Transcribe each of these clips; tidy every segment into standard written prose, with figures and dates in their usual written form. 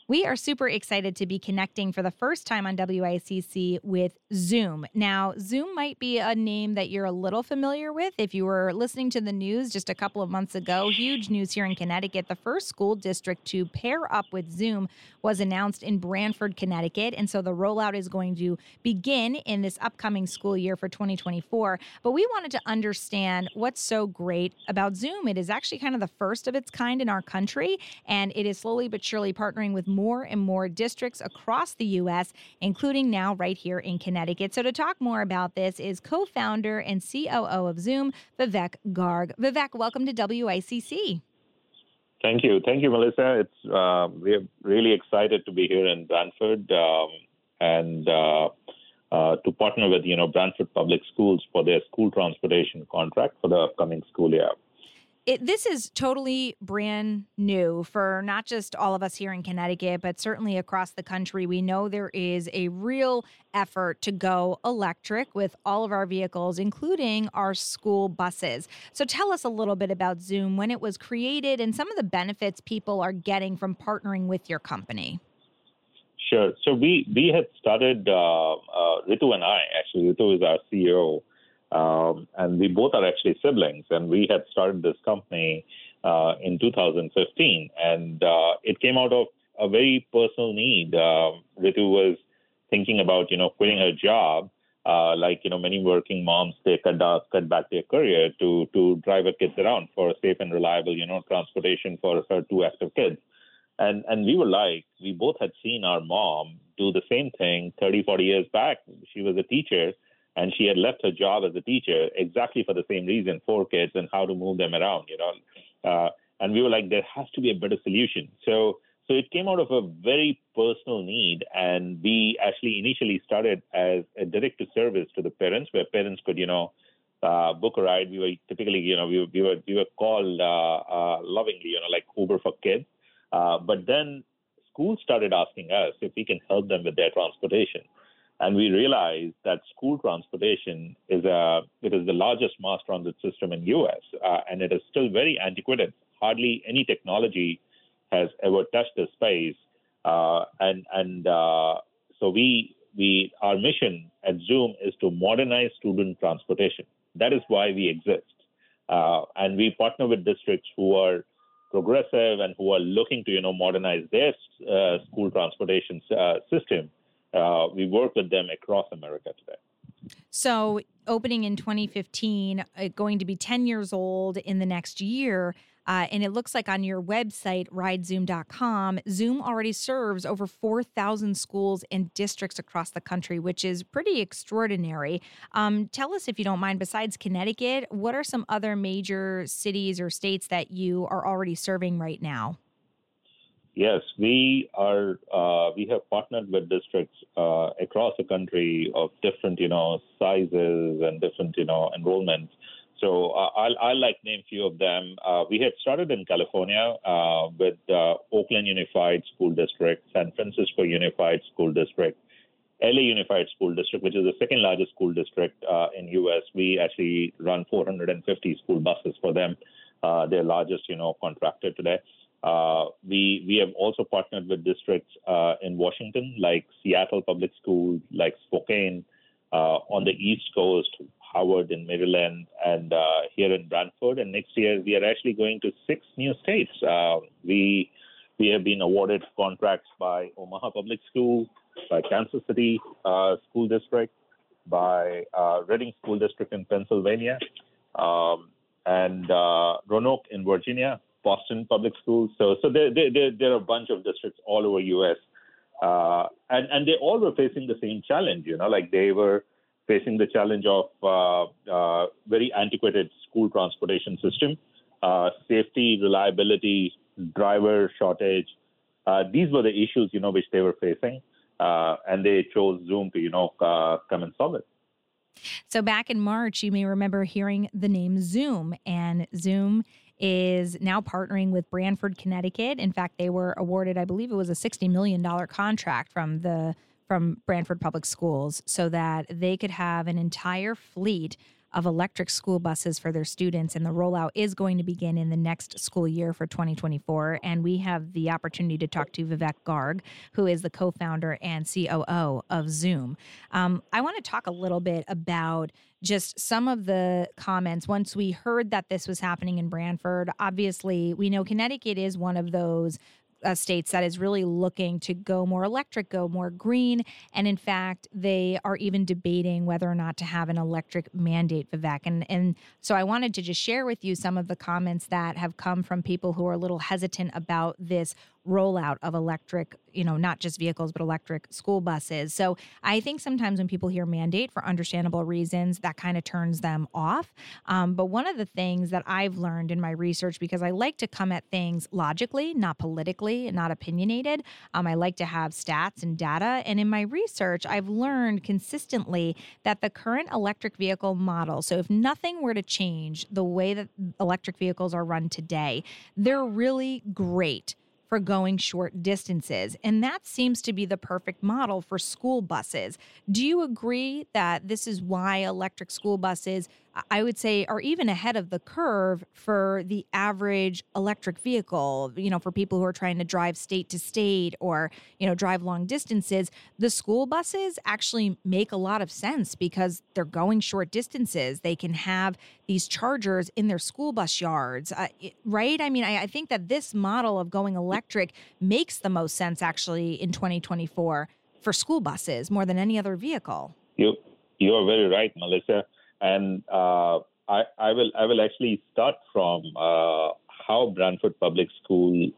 We are super excited to be connecting for the first time on WICC with Zoom. Now, Zoom might be a name that you're a little familiar with if you were listening to the news just a couple of months ago. Huge news here in Connecticut. The first school district to pair up with Zoom was announced in Branford, Connecticut. And so the rollout is going to begin in this upcoming school year for 2024. But we wanted to understand what's so great about Zoom. It is actually kind of the first of its kind in our country, and it is slowly but surely partnering with more and more districts across the U.S., including now right here in Connecticut. So to talk more about this is co-founder and COO of Zoom, Vivek Garg. Vivek, welcome to WICC. Thank you. Thank you, Melissa. We're really excited to be here in Brantford and to partner with, Brantford Public Schools for their school transportation contract for the upcoming school year. This is totally brand new for not just all of us here in Connecticut, but certainly across the country. We know there is a real effort to go electric with all of our vehicles, including our school buses. So tell us a little bit about Zoom, when it was created, and some of the benefits people are getting from partnering with your company. Sure. So we had started, Ritu and I, actually, Ritu is our CEO, and we both are actually siblings, and we had started this company in 2015, and it came out of a very personal need. Ritu was thinking about, quitting her job, many working moms, they cut back their career to drive her kids around for safe and reliable, transportation for her two active kids. And we both had seen our mom do the same thing 30, 40 years back. She was a teacher, and she had left her job as a teacher exactly for the same reason, 4 kids and how to move them around, and we were like, there has to be a better solution. So it came out of a very personal need, and we actually initially started as a direct to service to the parents, where parents could, book a ride. We were typically, we were called lovingly, like Uber for kids. But then schools started asking us if we can help them with their transportation. And we realized that school transportation is the largest mass transit system in U.S., and it is still very antiquated. Hardly any technology has ever touched this space. So our mission at Zoom is to modernize student transportation. That is why we exist. And we partner with districts who are progressive and who are looking to, modernize their school transportation system. We work with them across America today. So opening in 2015, going to be 10 years old in the next year. And it looks like on your website, ridezoom.com, Zoom already serves over 4,000 schools and districts across the country, which is pretty extraordinary. Tell us, if you don't mind, besides Connecticut, what are some other major cities or states that you are already serving right now? Yes, we are. We have partnered with districts across the country of different, sizes and different, enrollments. So I'll name a few of them. We had started in California with Oakland Unified School District, San Francisco Unified School District, LA Unified School District, which is the second largest school district in U.S. We actually run 450 school buses for them. Their largest, contractor today. We have also partnered with districts in Washington, like Seattle Public Schools, like Spokane, on the East Coast, Howard in Maryland, and here in Brantford. And next year, we are actually going to 6 new states. We have been awarded contracts by Omaha Public Schools, by Kansas City School District, by Reading School District in Pennsylvania, and Roanoke in Virginia, Boston Public Schools. So there are a bunch of districts all over U.S. And they all were facing the same challenge, they were facing the challenge of very antiquated school transportation system, safety, reliability, driver shortage. These were the issues, which they were facing, and they chose Zoom to, come and solve it. So back in March, you may remember hearing the name Zoom, and Zoom is now partnering with Branford, Connecticut. In fact, they were awarded, I believe it was a $60 million contract from Branford Public Schools so that they could have an entire fleet of electric school buses for their students. And the rollout is going to begin in the next school year for 2024. And we have the opportunity to talk to Vivek Garg, who is the co-founder and COO of Zoom. I want to talk a little bit about just some of the comments. Once we heard that this was happening in Branford, obviously we know Connecticut is one of those states that is really looking to go more electric, go more green. And in fact, they are even debating whether or not to have an electric mandate, Vivek. And so I wanted to just share with you some of the comments that have come from people who are a little hesitant about this rollout of electric, not just vehicles, but electric school buses. So I think sometimes when people hear mandate for understandable reasons, that kind of turns them off. But one of the things that I've learned in my research, because I like to come at things logically, not politically, not opinionated, I like to have stats and data. And in my research, I've learned consistently that the current electric vehicle model, so if nothing were to change the way that electric vehicles are run today, they're really great for going short distances. And that seems to be the perfect model for school buses. Do you agree that this is why electric school buses, I would say, are even ahead of the curve for the average electric vehicle, for people who are trying to drive state to state or, drive long distances? The school buses actually make a lot of sense because they're going short distances. They can have these chargers in their school bus yards, right? I mean, I think that this model of going electric makes the most sense actually in 2024 for school buses more than any other vehicle. You are very right, Melissa. And I will actually start from how Branford Public School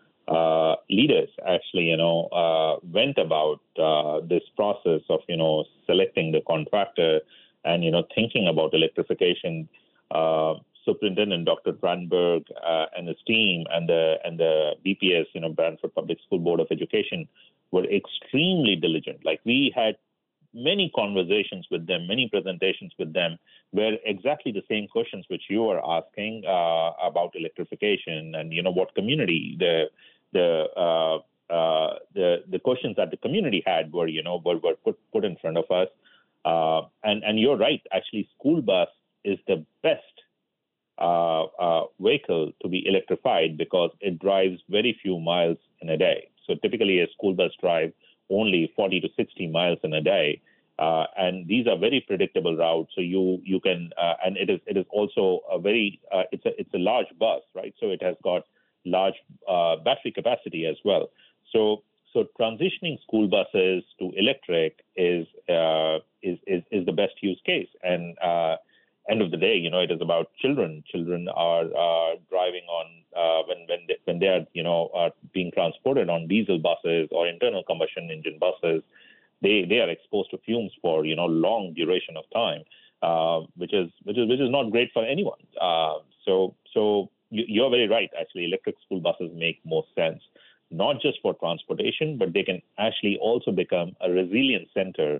leaders actually, went about this process of, selecting the contractor and, thinking about electrification. Superintendent Dr. Brandberg and his team and the BPS, Branford Public School Board of Education, were extremely diligent. Like, we had many conversations with them, many presentations with them, where exactly the same questions which you are asking about electrification and what community the questions that the community had were put in front of us. And you're right, actually, school bus is the best vehicle to be electrified because it drives very few miles in a day. So typically a school bus drives only 40 to 60 miles in a day. And these are very predictable routes. So you can, and it is also a very, it's a large bus, right? So it has got large battery capacity as well. So transitioning school buses to electric is the best use case. And end of the day, it is about children. Children are driving on when they are being transported on diesel buses or internal combustion engine buses. They are exposed to fumes for long duration of time, which is not great for anyone. So you're very right. Actually, electric school buses make more sense, not just for transportation, but they can actually also become a resilient center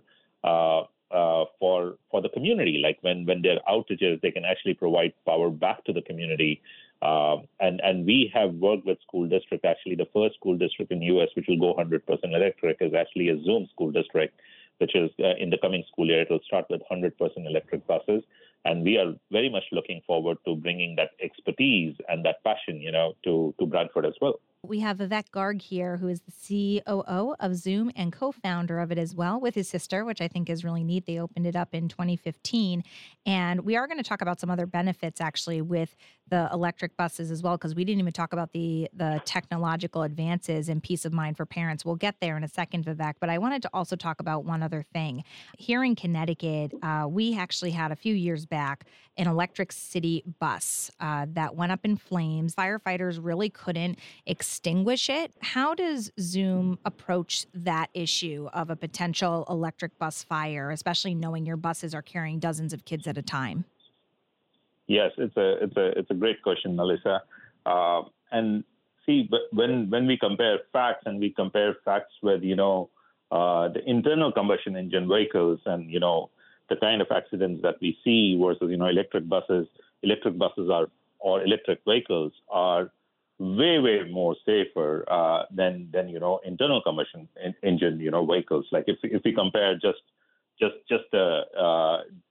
for the community. Like when there are outages, they can actually provide power back to the community. And we have worked with school district. Actually, the first school district in the U.S. which will go 100% electric is actually a Zoom school district, which is in the coming school year. It will start with 100% electric buses. And we are very much looking forward to bringing that expertise and that passion, to Branford as well. We have Vivek Garg here, who is the COO of Zoom and co-founder of it as well, with his sister, which I think is really neat. They opened it up in 2015. And we are going to talk about some other benefits, actually, with the electric buses as well, because we didn't even talk about the technological advances and peace of mind for parents. We'll get there in a second, Vivek. But I wanted to also talk about one other thing. Here in Connecticut, we actually had a few years back an electric city bus that went up in flames. Firefighters really couldn't extinguish it. How does Zoom approach that issue of a potential electric bus fire, especially knowing your buses are carrying dozens of kids at a time? Yes, it's a great question, Melissa. And see, but when we compare facts and we compare facts with the internal combustion engine vehicles and the kind of accidents that we see versus electric buses are or electric vehicles are way more safer than internal combustion engine vehicles. Like if we compare just the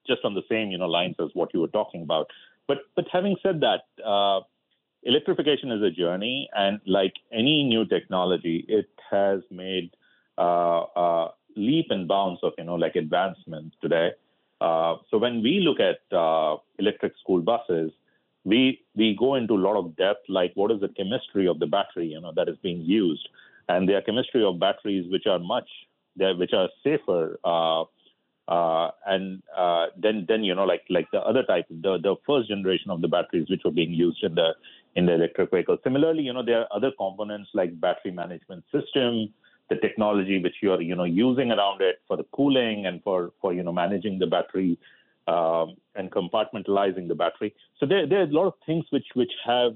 just on the same lines as what you were talking about. But having said that, electrification is a journey, and like any new technology, it has made leap and bounds of like advancements today. So when we look at electric school buses, we go into a lot of depth, like what is the chemistry of the battery that is being used, and there are chemistry of batteries which are safer. And then like the other type, the first generation of the batteries which were being used in the electric vehicle. Similarly, there are other components like battery management system, the technology which you're using around it for the cooling and for managing the battery and compartmentalizing the battery. So there are a lot of things which have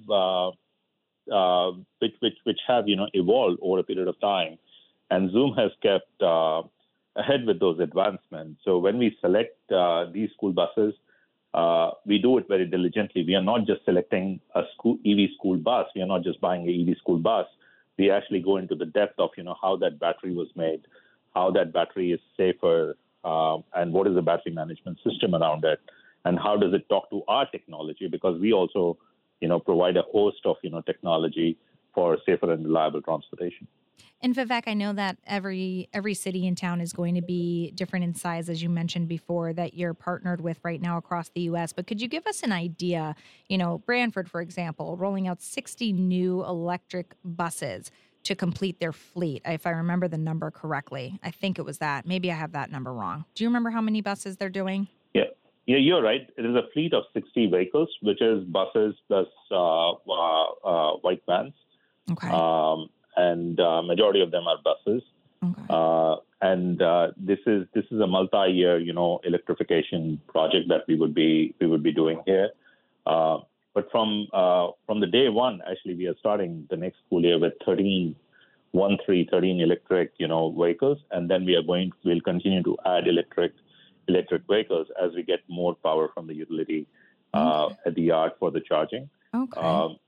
evolved over a period of time, and Zoom has kept ahead with those advancements. So when we select these school buses, we do it very diligently. We are not just selecting a EV school bus. We are not just buying an EV school bus. We actually go into the depth of how that battery was made, how that battery is safer, and what is the battery management system around it, and how does it talk to our technology, because we also provide a host of technology for safer and reliable transportation. And Vivek, I know that every city and town is going to be different in size, as you mentioned before, that you're partnered with right now across the U.S. But could you give us an idea? Branford, for example, rolling out 60 new electric buses to complete their fleet. If I remember the number correctly, I think it was that. Maybe I have that number wrong. Do you remember how many buses they're doing? Yeah, you're right. It is a fleet of 60 vehicles, which is buses plus white vans. Okay. And majority of them are buses. Okay. And this is a multi-year, electrification project that we would be doing here. But from the day one, actually, we are starting the next school year with 13 electric, vehicles, and then we'll continue to add electric vehicles as we get more power from the utility at the yard for the charging. Okay.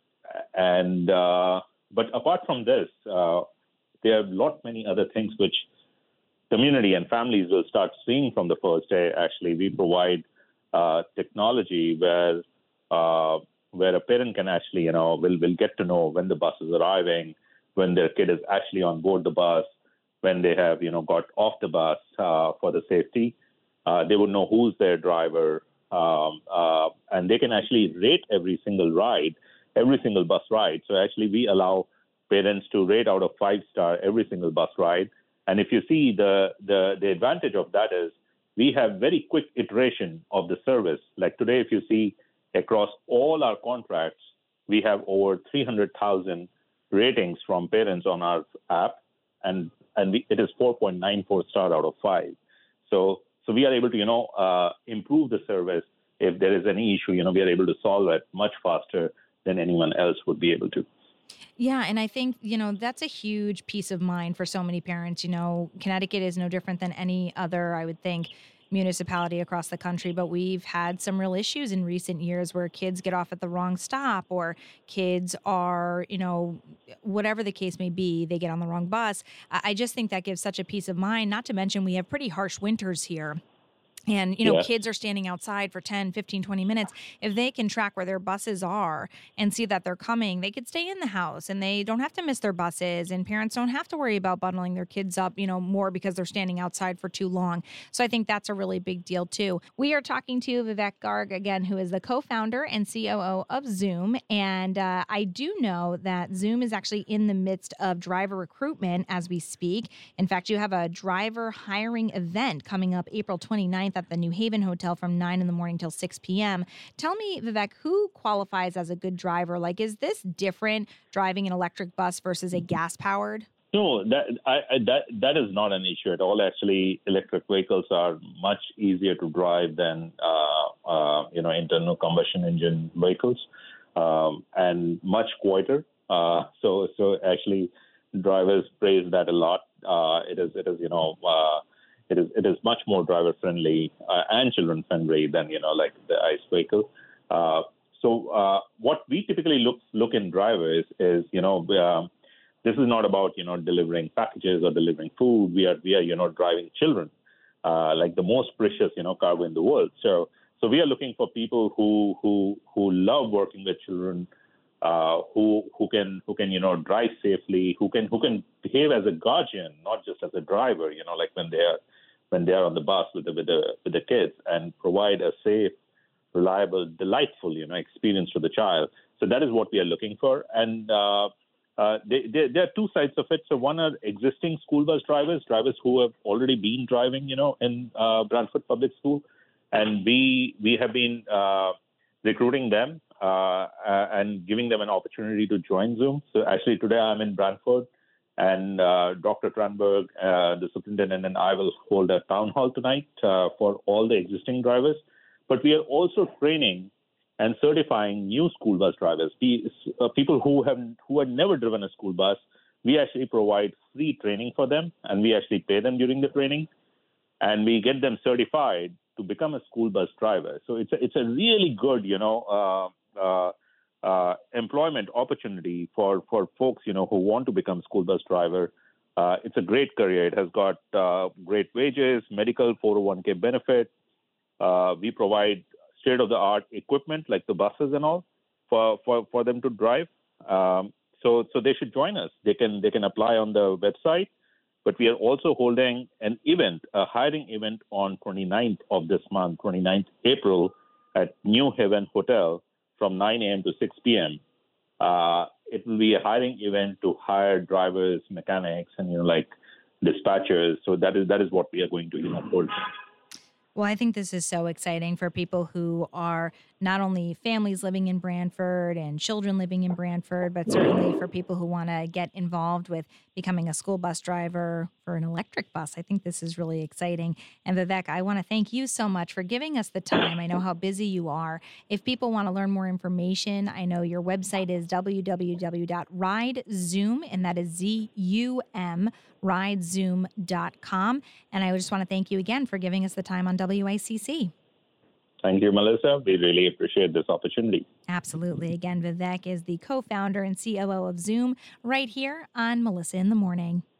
But apart from this, there are many other things which community and families will start seeing from the first day. Actually, we provide technology where a parent can actually, will get to know when the bus is arriving, when their kid is actually on board the bus, when they have, got off the bus for the safety. They would know who's their driver, and they can actually rate every single bus ride. So actually, we allow parents to rate out of 5-star every single bus ride. And if you see the advantage of that is we have very quick iteration of the service. Like today, if you see across all our contracts, we have over 300,000 ratings from parents on our app, and it is 4.94 star out of 5. So we are able to improve the service. If there is any issue, we are able to solve it much faster than anyone else would be able to. Yeah, and I think, that's a huge peace of mind for so many parents. Connecticut is no different than any other, I would think, municipality across the country, but we've had some real issues in recent years where kids get off at the wrong stop, or kids are, whatever the case may be, they get on the wrong bus. I just think that gives such a peace of mind, not to mention we have pretty harsh winters here. And, kids are standing outside for 10, 15, 20 minutes. If they can track where their buses are and see that they're coming, they could stay in the house and they don't have to miss their buses. And parents don't have to worry about bundling their kids up, more because they're standing outside for too long. So I think that's a really big deal, too. We are talking to Vivek Garg, again, who is the co-founder and COO of Zoom. And I do know that Zoom is actually in the midst of driver recruitment as we speak. In fact, you have a driver hiring event coming up April 29th at the New Haven Hotel from 9 in the morning till 6 p.m. Tell me, Vivek, who qualifies as a good driver? Like, is this different driving an electric bus versus a gas-powered? No, that is not an issue at all. Actually, electric vehicles are much easier to drive than internal combustion engine vehicles, and much quieter. So actually, drivers praise that a lot. It is much more driver friendly and children friendly than like the ICE vehicle. So what we typically look in drivers is this is not about delivering packages or delivering food. We are driving children. like the most precious, cargo in the world. So we are looking for people who love working with children, who can drive safely, who can behave as a guardian, not just as a driver. Like when they are on the bus with the kids, and provide a safe, reliable, delightful experience to the child. So that is what we are looking for. And there are two sides of it. So one are existing school bus drivers who have already been driving, in Brantford Public School, and we have been recruiting them and giving them an opportunity to join Zoom. So actually today I'm in Brantford, and Dr. Tranberg, the superintendent, and I will hold a town hall tonight for all the existing drivers. But we are also training and certifying new school bus drivers, people who had never driven a school bus. We actually provide free training for them, and we actually pay them during the training, and we get them certified to become a school bus driver. So it's a really good, employment opportunity for folks, who want to become school bus driver. It's a great career. It has got great wages, medical, 401k benefit. We provide state-of-the-art equipment like the buses and all for them to drive. So they should join us. They can apply on the website. But we are also holding an event, a hiring event on 29th of this month, 29th April, at New Haven Hotel from 9 a.m. to 6 p.m. It will be a hiring event to hire drivers, mechanics, and like dispatchers. So that is what we are going to hold. Well, I think this is so exciting for people who are not only families living in Brantford and children living in Brantford, but certainly for people who want to get involved with becoming a school bus driver for an electric bus. I think this is really exciting. And Vivek, I want to thank you so much for giving us the time. I know how busy you are. If people want to learn more information, I know your website is www.ridezoom, and that is ZUM, ridezoom.com. And I just want to thank you again for giving us the time on WICC. Thank you, Melissa. We really appreciate this opportunity. Absolutely. Again, Vivek is the co-founder and COO of Zoom right here on Melissa in the Morning.